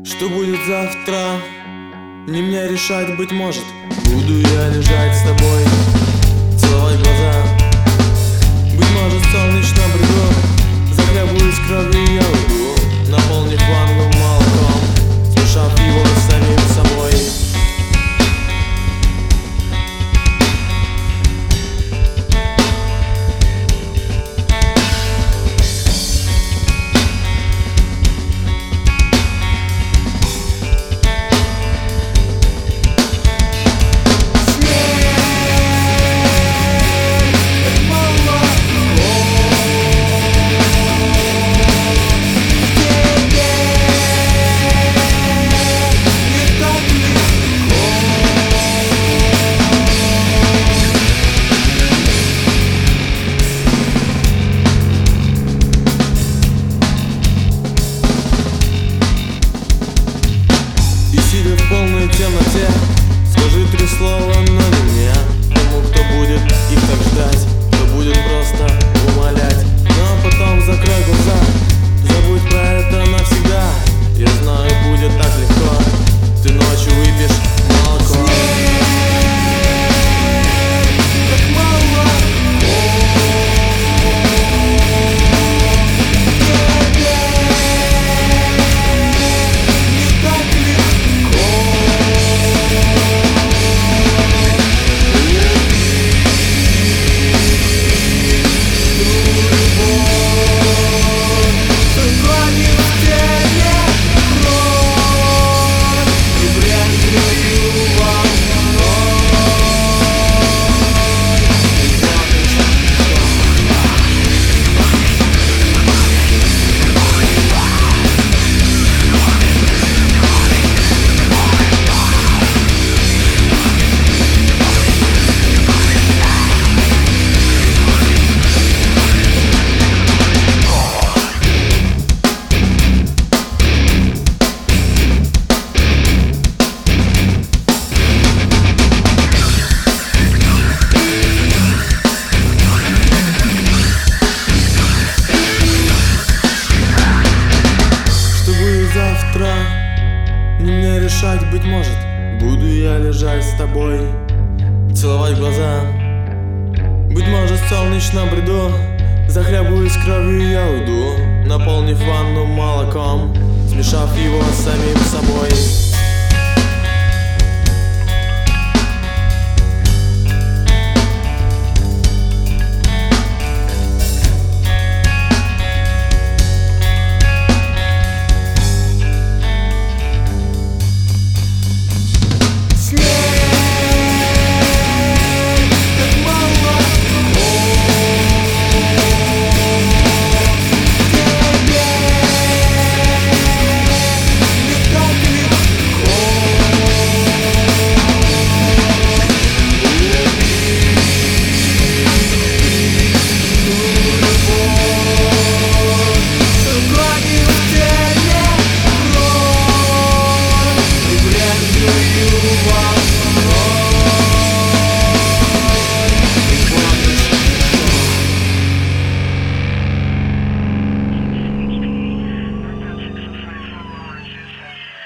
Что будет завтра, не мне решать, быть может. Буду я лежать с тобой, целовать глаза. Быть может, в солнечном бреду захлебываюсь кровью, я уйду, наполнив ванну молоком, смешав его с самим собой. Сидя в полной темноте, скажи 3 слова, но не мне. Тому, кто будет их так ждать, кто будет просто умолять. Но потом закрой глаза, забудь про это навсегда. Я знаю, будет так легко, ты ночью выпьешь молоко. Завтра не мне решать, быть может. Буду я лежать с тобой, целовать глаза. Быть может, в солнечном бреду захлебываясь кровью, я уйду, наполнив ванну молоком, смешав его с самим собой.